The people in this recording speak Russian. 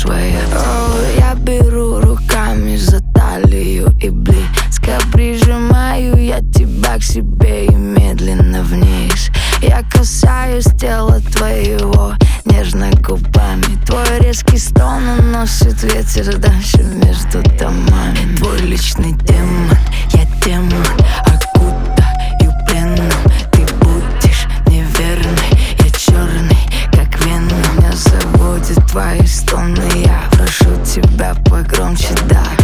свое тело. Я беру руками за талию и близко прижимаю я тебя к себе и медленно вниз. Я касаюсь тела твоего нежно губами. Твой резкий стон уносит ветер дальше между домами. Твой личный демон, я демон, окутаю пленом. Ты будешь неверной, я черный, как веном. Меня заводят твои стоны, я прошу тебя погромче, да.